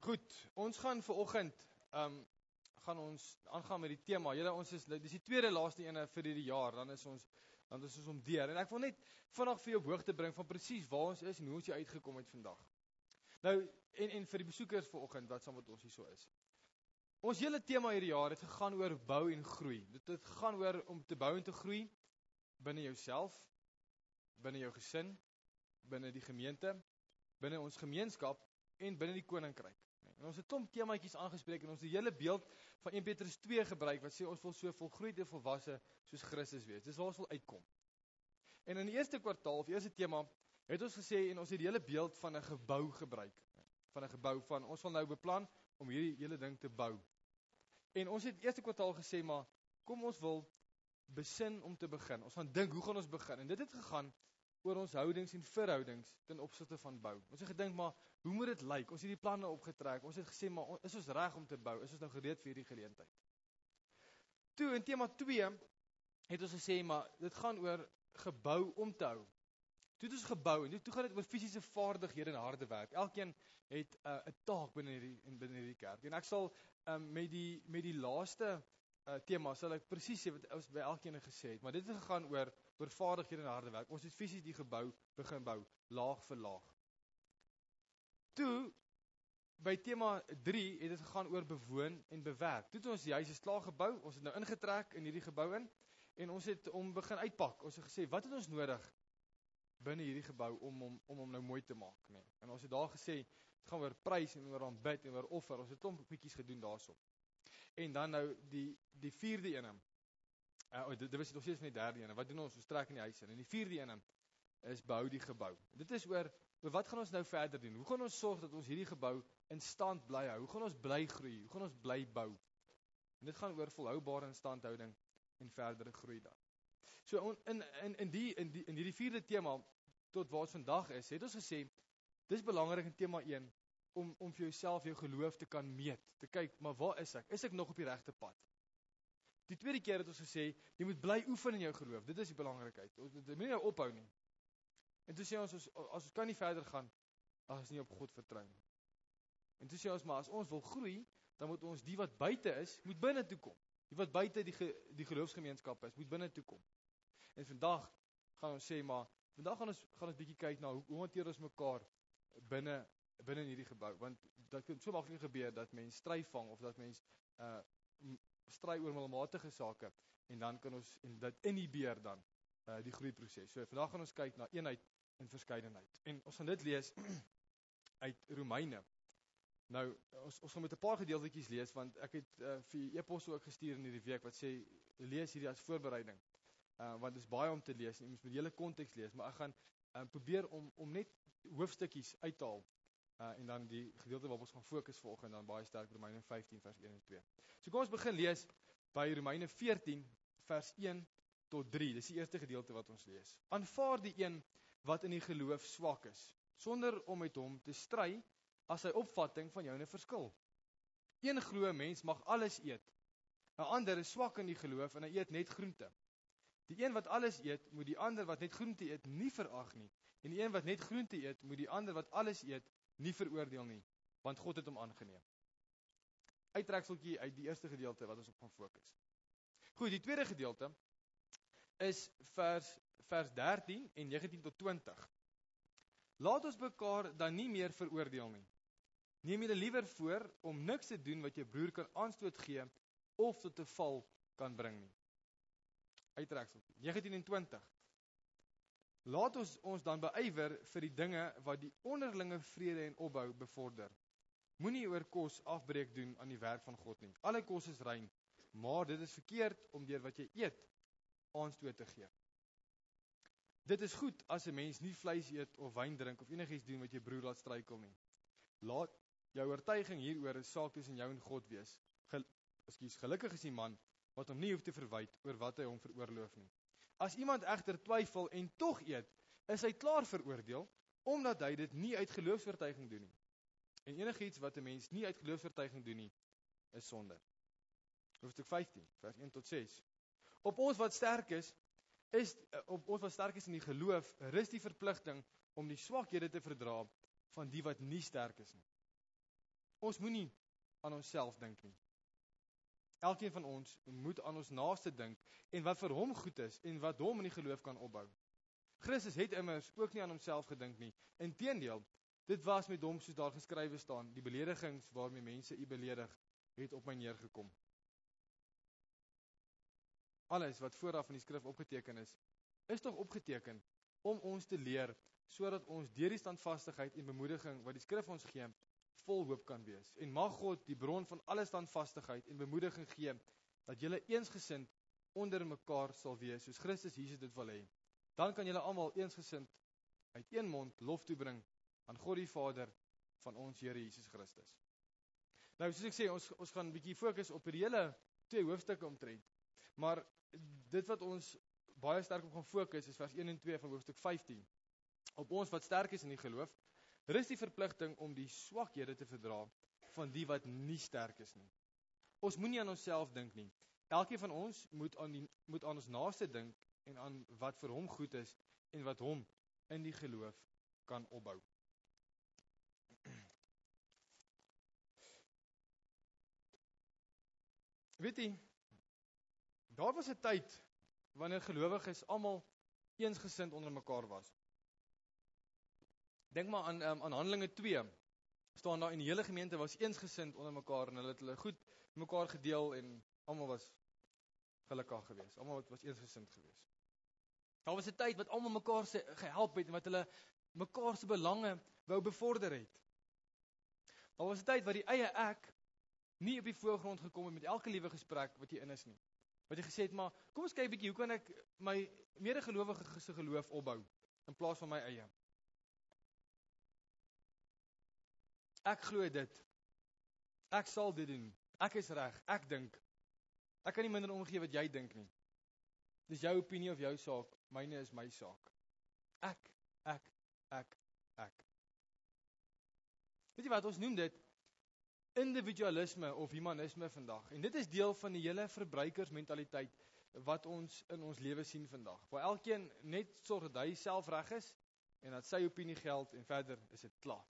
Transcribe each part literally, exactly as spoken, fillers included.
Goed, ons gaan vanoggend um, gaan ons aangaan met die tema. Julle, ons is dis die tweede laaste ene vir hierdie jaar. Dan is ons dan is ons om deur. En ek wil net vinnig vir jou op hoogte bring van presies waar ons is en hoe ons hier uitgekom het vandag. Nou en en vir die besoekers vanoggend wat saam met ons hier so is. Ons hele tema hierdie jaar het gegaan oor bou en groei. Dit het gegaan oor om te bou en te groei binne jouself, binne jou gesin, binne die gemeente, binne ons gemeenskap en binne die koninkryk. En ons het klomp temaatjies aangespreek en ons het die hele beeld van Eerste Petrus twee gebruik wat sê ons wil so volgroeid en volwasse soos Christus wees. Dis waar ons wil uitkom. En in die eerste kwartaal of eerste tema het ons gesê en ons het die hele beeld van 'n gebou gebruik. Van 'n gebou van ons wil nou beplan om hierdie hele ding te bou. En ons het eerste kwartaal gesê maar kom ons wil besin om te begin. Ons gaan dink hoe gaan ons begin? En dit het gegaan oor ons houdings en verhoudings ten opsigte van bou. Ons het gedink maar hoe moet dit lyk? Ons het die planne opgetrek. Ons het gesê maar is ons reg om te bou? Is ons nou gereed vir hierdie geleentheid? Toe in tema twee het ons gesê maar dit gaan oor gebou om te hou. Toe het ons gebou en toe gaan dit oor fisiese vaardighede en harde werk. Elkeen het 'n uh, 'n taak binne hierdie en binne hierdie kerk. En ek sal um, met die met die laaste Uh, tema sal ek presies sê wat ons by elkeen gesê het, maar dit het gegaan oor oor vaardighede en harde werk. Ons het fisies die gebou begin bou, laag vir laag. Toe by tema drie het dit gegaan oor bewoon en bewerk. Toe het ons die huis is klaar gebou, ons het nou ingetrek in hierdie gebou in en ons het om begin uitpak. Ons het gesê wat het ons nodig binne hierdie gebou om om om hom nou mooi te maak, nee. En ons het daar gesê dit gaan oor prys en oor aanbid en oor offer. Ons het klomp bietjies gedoen daarso. En dan nou die die vierde ene. Uh, dit, dit was nog steeds van die derde ene. Wat doen ons? Ons trek in die huis in. En die vierde ene is bou die gebou. Dit is oor, oor wat gaan ons nou verder doen? Hoe gaan ons sorg dat ons hierdie gebou in stand bly hou? Hoe gaan ons bly groei? Hoe gaan ons bly bou? En dit gaan oor volhoubare instandhouding en verdere groei dan. So on, in in in die in die in hierdie vierde tema tot waar ons vandag is, het ons gesê dis belangrik in tema een om om vir jouself jou geloof te kan meet, te kyk, maar waar is ek? Is ek nog op die regte pad? Die tweede keer het ons gesê, jy moet bly oefen in jou geloof. Dit is die belangrikheid. Dit moet nie nou ophou nie. En toe sê ons as, as ons kan nie verder gaan as ons nie op God vertrou nie. En toe sê ons maar as ons wil groei, dan moet ons die wat buite is, moet binne toe kom. Die wat buite die ge, die geloofsgemeenskap is, moet binne toe kom. En vandag gaan ons sê maar vandag gaan ons gaan ons bietjie kyk na hoe hoe hanteer ons mekaar binne binne in hierdie gebou, want dit kan so maklik gebeur dat mens stry vang of dat mens uh stry oor middelmatige sake en dan kan ons en dit inhibeer dan uh die groeiproses. So vandag gaan ons kyk na eenheid en verskeidenheid. En ons gaan dit lees uit Romeine. Nou ons ons gaan met 'n paar gedeeltetjies lees want ek het uh, vir e-pos ook gestuur in hierdie week wat sê lees hierdie as voorbereiding. Uh want dit is baie om te lees en jy moet die hele konteks lees, maar ek gaan uh, probeer om om net hoofstukkies uit te haal. Uh, en dan die gedeelte waarop ons gaan fokus vanoggend dan baie sterk Romeine vyftien vers een en twee. So kom ons begin lees by Romeine veertien vers een tot drie. Dis die eerste gedeelte wat ons lees. Aanvaar die een wat in die geloof swak is, sonder om met hom te stry as sy opvatting van joune verskil. Een glo 'n mens mag alles eet. 'n Ander is swak in die geloof en hy eet net groente. Die een wat alles eet, moet die ander wat net groente eet nie verag nie. En die een wat net groente eet, moet die ander wat alles eet nie veroordeel nie, want God het hom aangeneem. Uittrekseltjie uit die eerste gedeelte wat ons op gaan fokus. Goed, die tweede gedeelte is vers vers dertien en negentien tot twintig. Laat ons mekaar dan nie meer veroordeel nie. Neem julle liewer voor om niks te doen wat jou broer kan aanstoot gee of tot 'n val kan bring nie. Uittrekseltjie negentien en twintig. Laat ons ons dan beywer vir die dinge wat die onderlinge vrede en opbou bevorder. Moenie oor kos afbreek doen aan die werk van God nie. Alle kos is rein, maar dit is verkeerd om deur wat jy eet aanstoot te gee. Dit is goed as 'n mens nie vleis eet of wyn drink of enigiets doen wat jou broer laat struikel nie. Laat jou oortuiging hieroor 'n saak tussen jou en God wees. Gel, ekskuus, gelukkig is die man wat hom nie hoef te verwyd oor wat hy hom veroorloof nie. As iemand egter twyfel en tog eet, is hy klaar veroordeel, omdat hy dit nie uit geloofsvertuiging doen nie. En enigiets wat 'n mens nie uit geloofsvertuiging doen nie, is sonde. Hoofstuk vyftien, vers een tot ses. Op ons wat sterk is, is op ons wat sterk is in die geloof, rus die verpligting om die swakhede te verdra van die wat nie sterk is nie. Ons moenie aan onsself dink nie. Elkeen van ons moet aan ons naaste dink en wat vir hom goed is en wat hom in die geloof kan opbou. Christus het immers ook nie aan homself gedink nie. Inteendeel, dit was met hom soos daar geskrywe staan, die beledigings waarmee mense u beledig, het op my neergekom. Alles wat vooraf in die skrif opgeteken is, is tog opgeteken om ons te leer, sodat ons deur die standvastigheid en bemoediging wat die skrif ons gee, vol hoop kan wees. En mag God die bron van alle standvastigheid en bemoediging gee, dat julle eensgesind onder mekaar sal wees, soos Christus Jesus dit wil hê. Dan kan julle almal eensgesind uit een mond lof toebring aan God die Vader van ons Here Jesus Christus. Nou, soos ek sê, ons, ons gaan 'n bietjie fokus op die hele twee hoofstukke omtrent. Maar dit wat ons baie sterk op gaan fokus is vers een en twee van hoofstuk vyftien. Op ons wat sterk is in die geloof, rus die verpligting om die swakhede te verdra van die wat nie sterk is nie. Ons moenie aan onsself dink nie. Elkeen van ons moet aan die, moet aan ons naaste dink en aan wat vir hom goed is en wat hom in die geloof kan opbou. Weet jy, daar was 'n tyd wanneer gelowiges almal eensgesind onder mekaar was. Dink maar aan um, aan Handelinge twee. Staan daar en die hele gemeente was eensgesind onder mekaar en hulle het hulle goed mekaar gedeel en almal was gelukkig geweest. Almal was eensgesind geweest. Daar was 'n tyd wat almal mekaar se gehelp het en wat hulle mekaar se belange wou bevorder het. Daar was 'n tyd wat die eie ek nie op die voorgrond gekom het met elke liewe gesprek wat jy in is nie. Wat jy gesê het, maar kom ons kyk 'n bietjie, hoe kan ek my medegelowige se geloof opbou in plaas van my eie? Ek glo dit. Ek sal dit doen. Ek is reg. Ek dink. Ek kan nie minder omgee wat jy dink nie. Dis jou opinie of jou saak. Myne is my saak. Ek, ek, ek, ek. Weet jy wat, ons noem dit individualisme of humanisme vandag. En dit is deel van die hele verbruikersmentaliteit wat ons in ons lewe sien vandag. Waar elkeen net sorg dat hy self reg is en dat sy opinie geld en verder is dit klaar.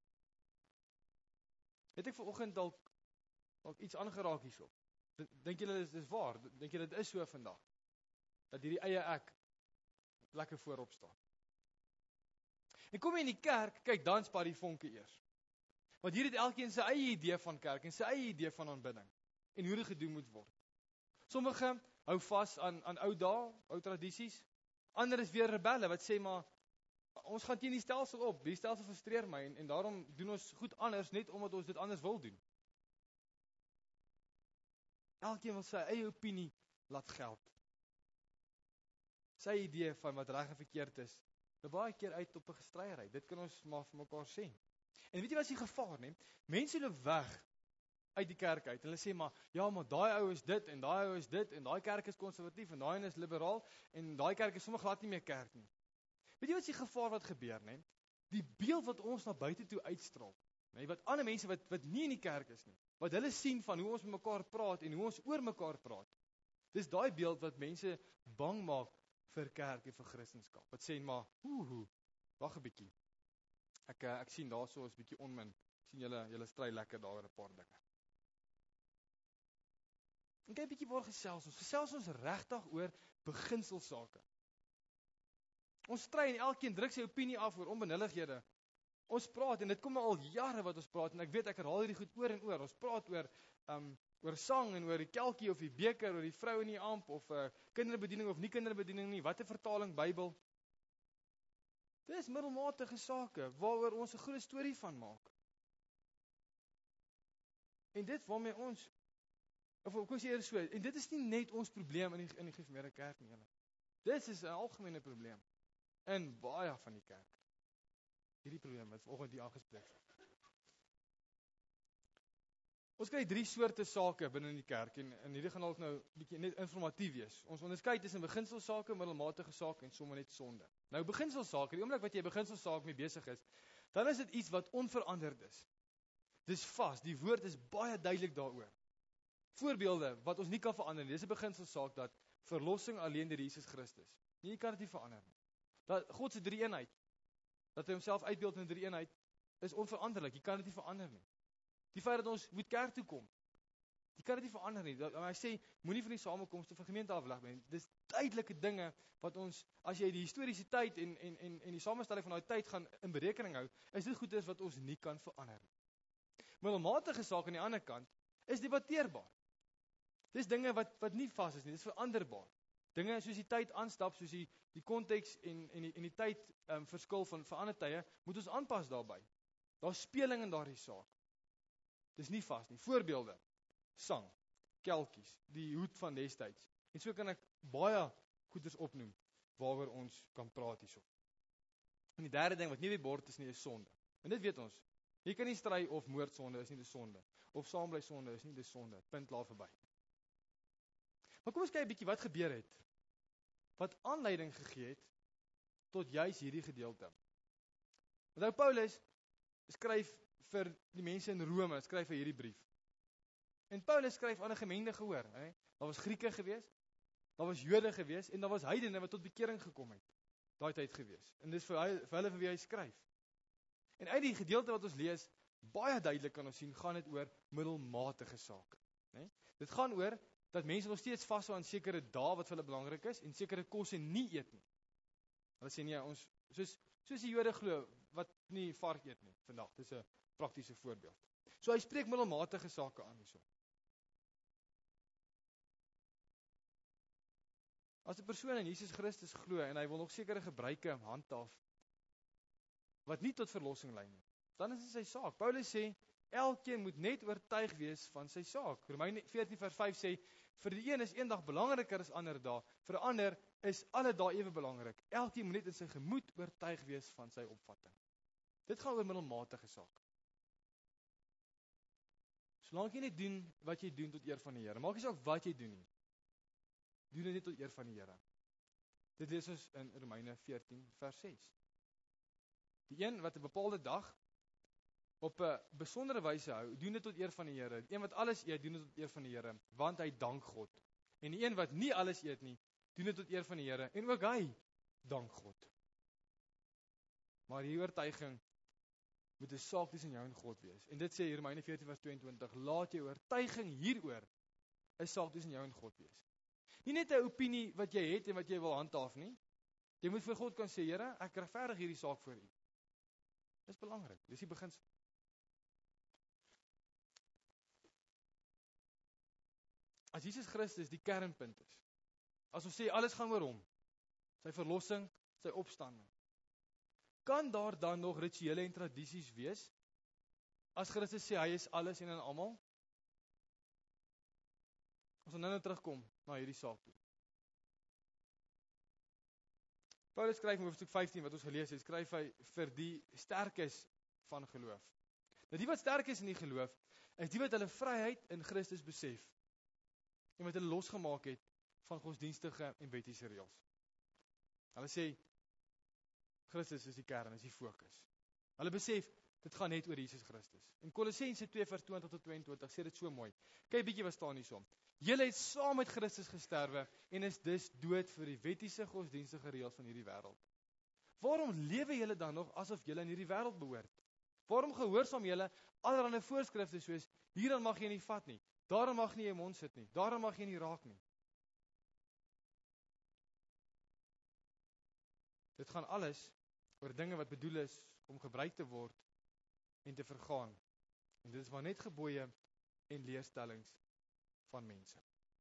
Het ek vanoggend dalk dalk iets aangeraak hierso? Dink julle dis dis waar? Dink julle dit is so vandag? Dat hierdie eie ek lekker voorop staan. En kom jy in die kerk, kyk dan spaar die vonke eers. Want hier het elkeen sy eie idee van kerk en sy eie idee van aanbidding en hoe dit gedoen moet word. Sommige hou vas aan aan ou dae, ou tradisies. Ander is weer rebelle wat sê maar ons gaan teen die stelsel op. Die stelsel frustreer my en, en daarom doen ons goed anders net omdat ons dit anders wil doen. Elkeen wil sy eie opinie laat geld. Sy idee van wat reg en verkeerd is, loop baie keer uit op 'n gestryery. Dit kan ons maar vir mekaar sê. En weet jy wat is die gevaar, nee? Mense loop weg uit die kerk uit. Hulle sê maar, ja, maar daai ou is dit en daai ou is dit en daai kerk is konservatief en daai een is liberaal en daai kerk is sommer glad nie meer kerk nie. Weet jy wat is die gevaar wat gebeur, nee? Die beeld wat ons na buite toe uitstraal, nee, wat ander mense wat wat nie in die kerk is nie, wat hulle sien van hoe ons met mekaar praat en hoe ons oor mekaar praat. Dis daai beeld wat mense bang maak vir kerk en vir Christendom. Wat sê maar, ooh, wag 'n bietjie. Ek ek sien daarso is bietjie onmin. Ek sien julle julle stry lekker daar oor 'n paar dinge. En kyk bietjie waar gesels ons. Gesels ons regtig oor beginselsake. Ons stry en elkeen druk sy opinie af oor onbenullighede. Ons praat en dit kom al jare wat ons praat en ek weet ek herhaal hierdie goed oor en oor. Ons praat oor um oor sang en oor die kelkie of die beker oor die vrou in die amp of 'n uh, kinderbediening of nie kinderbediening nie. Watter vertaling Bybel? Dis middelmatige sake waaroor ons 'n groot storie van maak. En dit waarmee ons of ek kon sê eers so, en dit is nie net ons probleem in die in die gereformeerde kerk nie, julle. Dit is 'n algemene probleem in baie van die kerk. Hierdie probleem wat vanoggend hier aangespreek word. Ons kry drie soorte sake binne in die kerk en en hierdie gaan dalk nou bietjie net informatief wees. Ons onderskei tussen beginselsake, middelmatige sake en sommer net sonde. Nou beginselsake, die oomblik wat jy beginselsake mee besig is, dan is dit iets wat onveranderd is. Dis vas, die woord is baie duidelik daaroor. Voorbeelde wat ons nie kan verander nie. Dis 'n beginselsaak dat verlossing alleen deur Jesus Christus. Nee, jy kan dit nie verander nie. Dat God se drie-eenheid, dat hy homself uitbeeld in drie-eenheid, is onveranderlik. Jy kan dit nie verander nie. Die feit dat ons moet kerk toe kom. Jy kan dit nie verander nie. Dat, hy sê, moenie van die samekomste van gemeente afleg nie. Dis tydelike dinge wat ons, as jy die historiese tyd en, en, en, en die samestelling van daai tyd gaan in berekening hou, is dit goeders wat ons nie kan verander nie. Middelmatige saak aan die ander kant, is debatteerbaar. Dis dinge wat, wat nie vas is nie, dis veranderbaar. Dinge soos die tyd aanstap, soos die, die konteks en, en, die, en die tyd um, verskil van verander tye, moet ons aanpas daarby. Daar is speling in daardie saak. Dis nie vas nie. Voorbeelde. Sang, kelkies, die hoed van destyds. En so kan ek baie goeders opnoem waaroor ons kan praat hierso. En die derde ding wat nie op die bord is nie, is sonde. En dit weet ons. Jy kan nie stry of moordsonde is nie 'n sonde, of saambly sonde is nie 'n sonde. Punt, laat verby. Maar kom ons kyk 'n bietjie wat gebeur het. Wat aanleiding gegee het tot juis hierdie gedeelte. Onthou Paulus skryf vir die mense in Rome, skryf hy hierdie brief. En Paulus skryf aan 'n gemengde gehoor, hè. Daar was Grieke gewees, daar was Jode gewees en daar was heidene wat tot bekering gekom het. Daai tyd gewees. En dis vir hy vir hulle vir wie hy skryf. En uit die gedeelte wat ons lees, baie duidelik kan ons sien, gaan dit oor middelmatige sake, né? Dit gaan oor dat mense nog steeds vashou aan sekere dae wat vir hulle belangrik is en sekere kosse nie eet nie. Hulle sê nee, ons soos soos die Jode glo wat nie vark eet nie vandag. Dis 'n praktiese voorbeeld. So hy spreek middelmatige sake aan hierso. As 'n persoon in Jesus Christus glo en hy wil nog sekere gebruike handhaaf wat nie tot verlossing lei nie, dan is dit sy saak. Paulus sê elkeen moet net oortuig wees van sy saak. Romeine veertien vers vyf sê vir die een is een dag belangriker as ander dae, vir 'n ander is alle dae ewe belangrik. Elkeen moet net in sy gemoed oortuig wees van sy opvatting. Dit gaan oor middelmatige sake. Solank jy net doen wat jy doen tot eer van die Here, maak nie saak wat jy doen nie. Doen dit net tot eer van die Here. Dit lees ons in Romeine veertien vers ses. Die een wat 'n bepaalde dag op 'n besondere wyse hou, doen dit tot eer van die Here. Die een wat alles eet, doen dit tot eer van die Here, want hy dank God. En die een wat nie alles eet nie, doen dit tot eer van die Here en ook hy dank God. Maar hierdie oortuiging moet 'n saak tussen jou en God wees. En dit sê Romeine veertien vers tweeëntwintig, laat jou oortuiging hieroor 'n saak tussen jou en God wees. Nie net 'n opinie wat jy het en wat jy wil handhaaf nie. Jy moet vir God kan sê, Here, ek regverdig hierdie saak vir U. Dis belangrik. Dis die beginsel. As Jesus Christus die kernpunt is, as ons sê alles gaan oor hom, sy verlossing, sy opstanding, kan daar dan nog rituele en tradisies wees as Christus sê hy is alles en in almal? Ons gaan nou nou terugkom na hierdie saak toe. Paulus skryf in hoofstuk vyftien wat ons gelees het, skryf hy vir die sterkes van geloof. Nou die wat sterk is in die geloof, is die wat hulle vryheid in Christus besef en wat hulle losgemaak het van godsdienstige en wettiese reëls. Hulle sê Christus is die kern, is die fokus. Hulle besef dit gaan net oor Jesus Christus. In Kolossense twee vers twintig tot tweeëntwintig sê dit so mooi. Kyk bietjie wat staan hierso. Julle het saam met Christus gesterwe en is dus dood vir die wettiese godsdienstige reëls van hierdie wêreld. Waarom lewe julle dan nog asof julle in hierdie wêreld behoort? Waarom gehoorsaam julle allerlei voorskrifte soos hieraan mag jy nie vat nie, daaraan mag nie jy mond sit nie, daaraan mag jy nie raak nie. Dit gaan alles oor dinge wat bedoel is om gebruik te word en te vergaan. En dit is maar net gebooie en leerstellings van mense.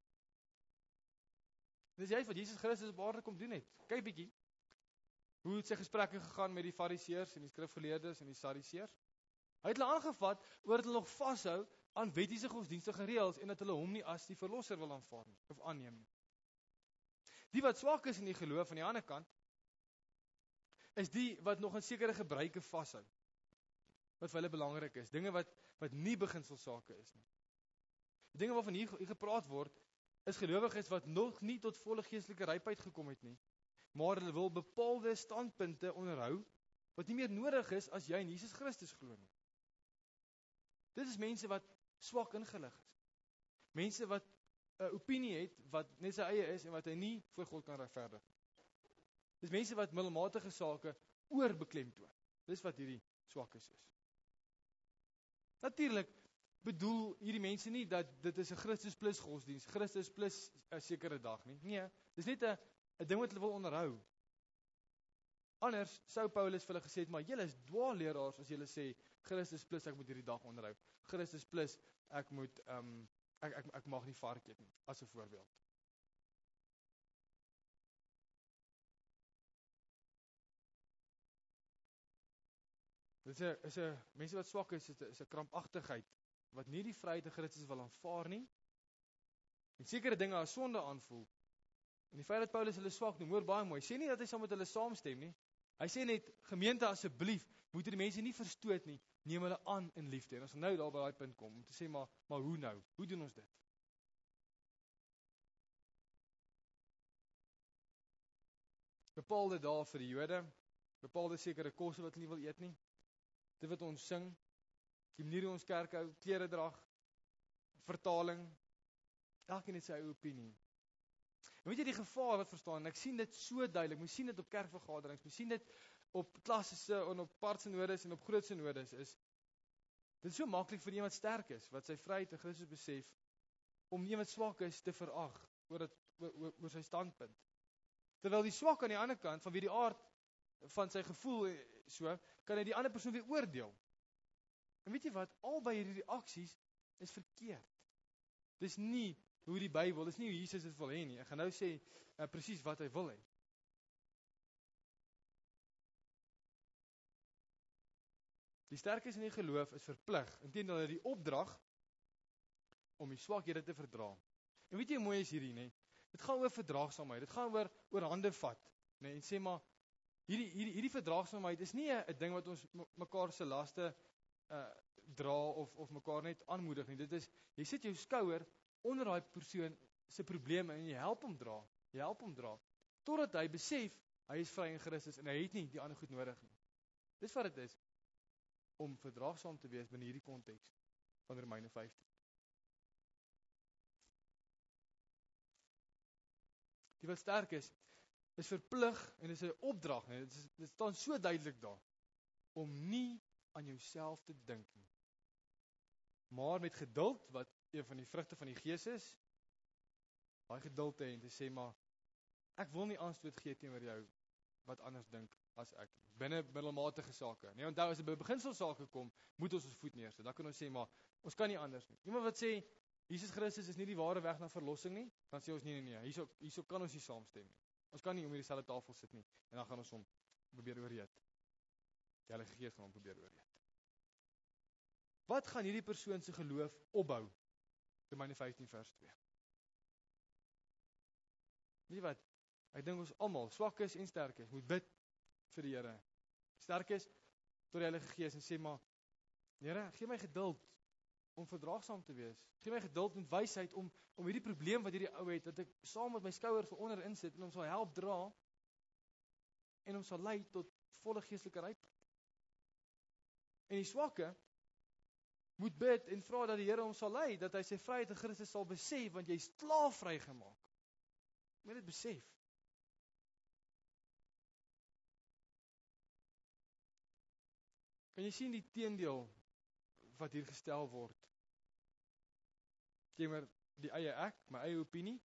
Dis juist wat Jesus Christus op aarde kom doen het. Kyk bietjie. Hoe het sy gesprekke gegaan met die Fariseërs en die skrifgeleerdes en die Sadduseërs? Hy het hulle aangevat oor dat hulle nog vashou aan wettiese godsdienstige reëls en dat hulle hom nie as die verlosser wil aanvaar nie of aanneem nie. Die wat swak is in die geloof aan die ander kant is die wat nog in sekere gebruike vashou. Wat vir hulle belangrik is, dinge wat wat nie beginselsake is nie. Die dinge waarvan hier, hier gepraat word, is gelowiges wat nog nie tot volle geestelike rypheid gekom het nie, maar hulle wil bepaalde standpunte onderhou wat nie meer nodig is as jy in Jesus Christus glo nie. Dit is mense wat swak ingelig is. Mense wat 'n opinie het wat net sy eie is en wat hy nie voor God kan regverdig nie. Dis mense wat middelmatige sake oorbeklemtoon. Dis wat hierdie swakkes is. Natuurlik bedoel hierdie mense nie dat dit is 'n Christus plus godsdiens, Christus plus 'n sekere dag nie. Nee, dis net 'n 'n ding wat hulle wil onderhou. Anders sou Paulus vir hulle gesê het, maar julle is dwaalleraars as julle sê Christus plus ek moet hierdie dag onderhou. Christus plus ek moet um, ek, ek ek mag nie vark eet nie, as 'n voorbeeld. Dit is 'n is 'n mense wat swak is, is 'n is 'n krampagtigheid wat nie die vryheid in Christus wil aanvaar nie. En sekere dinge as sonde aanvoel. En die feit dat Paulus hulle swak noem, hoor baie mooi. Sê nie dat hy saam met hulle saamstem nie. Hy sê net gemeente asseblief, moet die mense nie verstoot nie. Neem hulle aan in liefde. En ons nou daar by daai punt kom om te sê maar maar hoe nou? Hoe doen ons dit? Bepaalde dae vir die Jode, bepaalde sekere kosse wat hulle nie wil eet nie. Dit wat ons sing, die manier hoe ons kerk hou, klere drag, vertaling, elkeen het sy eie opinie. En weet jy die gevaar wat verstaan, ek sien dit so duidelik, mens sien dit op kerkvergaderings, mens sien dit op klassiese en op partsynodes en op groot synodes is, dit is so maklik vir iemand sterk is, wat sy vryheid in Christus besef, om iemand swak is te verag, oor, het, oor, oor, oor sy standpunt. Terwyl die swak aan die ander kant, van wie die aard van sy gevoel so, kan hy die ander persoon weer oordeel. En weet jy wat, albei hierdie reaksies is verkeerd. Dis nie hoe die Bybel, dis nie hoe Jesus dit wil hê nie. Ek gaan nou sê uh, presies wat hy wil hê. Die sterkes in die geloof is verplig, inteendeel hulle die opdrag om die swakhede te verdra. En weet jy hoe mooi is hierdie, nee? Dit gaan oor verdraagsaamheid, dit gaan oor oor hande vat, nee, en sê maar hierdie hierdie hierdie verdraagsaamheid is nie 'n ding wat ons mekaar se laste uh dra of of mekaar net aanmoedig nie. Dit is jy sit jou skouer onder daai persoon se probleme en jy help hom dra. Jy help hom dra totdat hy besef hy is vry in Christus en hy het nie die ander goed nodig nie. Dis wat dit is om verdraagsaam te wees binne hierdie konteks van Romeine vyftien. Die wat sterk is, is verplig en is 'n opdrag, nee, dit, is, dit staan so duidelik daar om nie aan jouself te dink nie. Maar met geduld, wat een van die vrugte van die Gees is, daai geduld te hê en te sê maar ek wil nie aanstoot gee teenoor jou wat anders dink as ek binne middelmatige sake. Nee, onthou as dit by beginselsake kom, moet ons ons voet neersit. Dan kan ons sê maar ons kan nie anders nie. Iemand wat sê Jesus Christus is nie die ware weg na verlossing nie, dan sê ons nee nee nee, hierso hierso kan ons nie saamstem nie. Ons kan nie om hierdie selfde tafel sit nie en dan gaan ons hom probeer oorreed. Die Heilige Gees gaan hom probeer oorreed. Wat gaan hierdie persoon se geloof opbou? Romeine vyftien vers twee. Weet jy wat? Ek dink ons almal, swakes en sterkes, moet bid vir die Here. Sterkes tot die Heilige Gees en sê maar Here, gee my geduld om verdraagsaam te wees. Gee my geduld en wysheid om om hierdie probleem wat hierdie ou het, dat ek saam met my skouer vir onder insit en hom sal help dra en hom sal lei tot volle geestelike rypheid. En die swakke moet bid en vra dat die Here hom sal lei, dat hy sy vryheid in Christus sal besef, want jy is klaar vrygemaak. Moet dit besef. Kan jy sien die teendeel wat hier gestel word? Teenoor die eie ek, my eie opinie.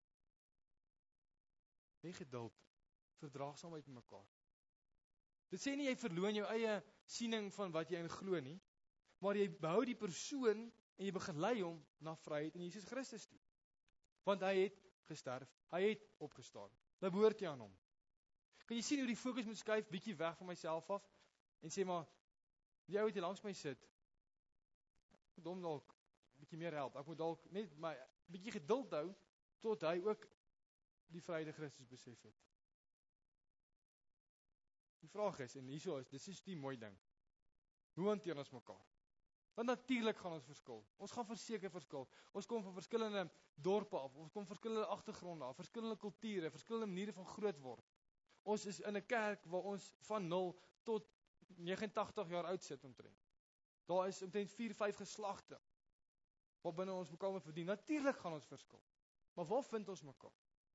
Nie geduld, verdraagsaamheid met mekaar. Dit sê nie jy verloon jou eie siening van wat jy in glo nie, maar jy behou die persoon en jy begelei hom na vryheid in Jesus Christus toe. Want hy het gesterf, hy het opgestaan. Nou behoort jy aan hom. Kan jy sien hoe die fokus moet skuif bietjie weg van myself af en sê maar die ou wat hier langs my sit, ek moet hom dalk bietjie meer help. Ek moet dalk net my bietjie geduld hou tot hy ook die vryheid in Christus besef het. Die vraag is, en hierso is, dis is die mooi ding. Hoe hanteer ons mekaar? Want natuurlik gaan ons verskil. Ons gaan verseker verskil. Ons kom van verskillende dorpe af, ons kom van verskillende agtergronde af, verskillende kulture, verskillende maniere van groot word. Ons is in 'n kerk waar ons van nul tot negenentagtig jaar oud sit omtrent. Daar is omtrent vier, vyf geslagte wat binne ons mekaar moet verdien. Natuurlik gaan ons verskil. Maar waar vind ons mekaar?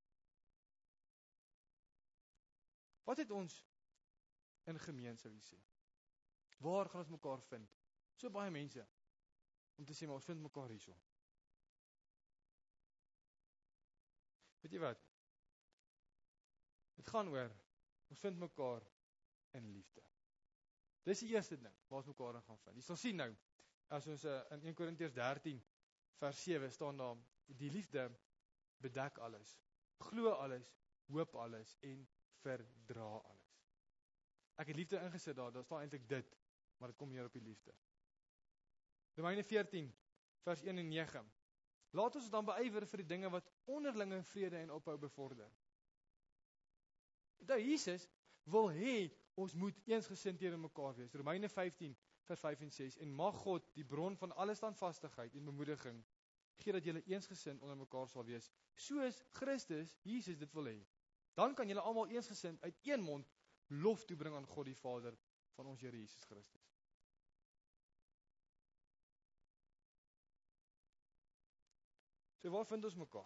Wat het ons in gemeen, sou jy sê? Waar gaan ons mekaar vind? So baie mense. om te sê, maar ons vind mekaar hierso. Weet jy wat? Dit gaan oor, ons vind mekaar in liefde. Dis die eerste ding, waar ons mekaar in gaan vind. Jy sal sien nou, as ons uh, in Eerste Korintiërs dertien, vers sewe, staan daar, die liefde bedek alles, glo alles, hoop alles, en verdra alles. Ek het liefde ingesit daar, daar staan eintlik dit, maar dit kom neer op die liefde. Romeine veertien, vers een en nege. Laat ons dan beywer vir die dinge wat onderlinge vrede en ophou bevorder. Nou Jesus wil hê ons moet eensgesind teenoor mekaar wees. Romeine vyftien, vers vyf en ses. En mag God, die bron van alle standvastigheid en bemoediging, gee dat julle eensgesind onder mekaar sal wees, soos Christus, Jesus dit wil hê. Dan kan julle almal eensgesind uit een mond lof toebring aan God die Vader van ons Here Jesus Christus. So waar vind ons mekaar?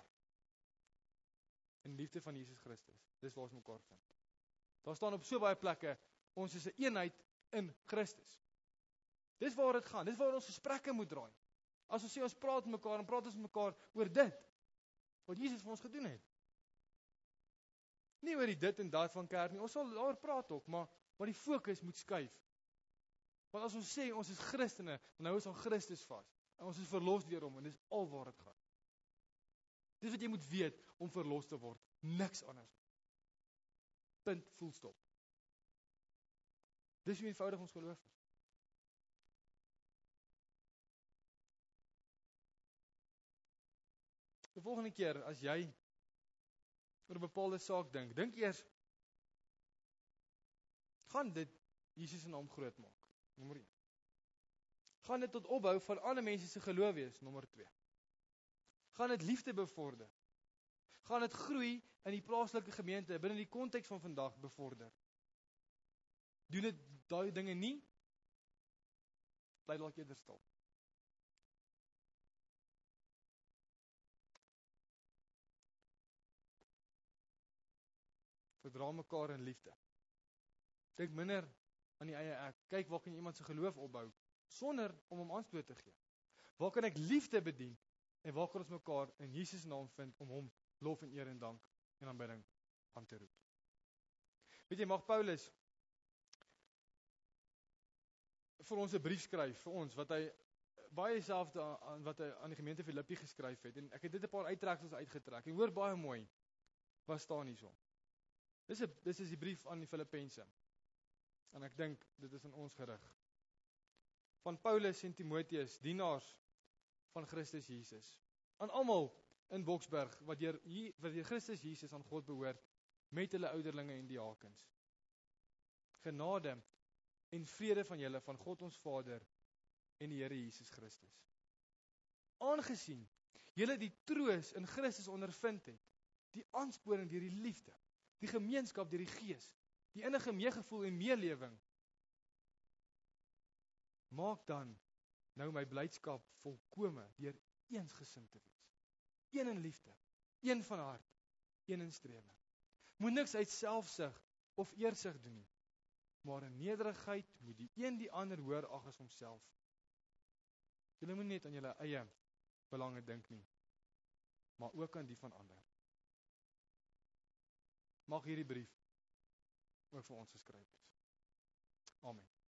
In liefde van Jesus Christus. Dis waar ons mekaar vind. Daar staan op so baie plekke, ons is 'n eenheid in Christus. Dis waar dit gaan, dis waar ons gesprekke moet draai. As ons sê ons praat met mekaar, dan praat ons met mekaar oor dit, wat Jesus vir ons gedoen het. Nie oor die dit en dat van kerk nie, ons sal daar praat ook, maar, maar die fokus moet skuif. Want as ons sê ons is Christene, dan hou ons aan Christus vas. En ons is verlos deur hom, en dis al waar dit gaan. Dis wat jy moet weet, om verlos te word, niks anders. Punt, full stop. Dis hoe eenvoudig ons geloof is. Die volgende keer, as jy oor 'n bepaalde saak dink, dink eers, gaan dit Jesus se naam groot maak, nommer een. Gaan dit tot opbou van ander mense se geloof wees, nommer twee. Gaan dit liefde bevorder. Gaan dit groei in die plaaslike gemeente, binne die konteks van vandag bevorder. Doen dit daai dinge nie, bly dalk eerder stil. Verdra mekaar in liefde. Dink minder aan die eie ek. Kyk waar kan jy iemand se geloof opbou, sonder om hom aanstoot te gee. Waar kan ek liefde bedien, en waar kan ons mekaar in Jesus naam vind, om hom lof en eer en dank en aanbidding aan te roep. Weet jy, mag Paulus vir ons 'n brief skryf, vir ons, wat hy baie selfde aan wat hy aan die gemeente Filippi geskryf het, en ek het dit 'n paar uittreksels uitgetrek, en hoor baie mooi, wat staan hierso. Dis, a, dis is die brief aan die Filippense, en ek dink, dit is aan ons gerig. Van Paulus en Timoteus, dienaars van Christus Jesus, aan almal in Boksburg, wat deur, wat deur Christus Jesus aan God behoort, met hulle ouderlinge en diakens. Genade en vrede van julle, van God ons Vader en die Here Jesus Christus. Aangesien julle die troos in Christus ondervind het, die aansporing deur die liefde, die gemeenskap deur die Gees, die innige meegevoel en meelewing, maak dan nou my blydskap volkome deur eensgesind te wees. Een in liefde, een van hart, een in strewe. Moet niks uit selfsug of eersug doen nie, maar in nederigheid moet die een die ander hoër ag as homself. Julle moet net aan julle eie belange dink nie, maar ook aan die van ander. Mag hierdie brief ook vir ons geskryf is. Amen.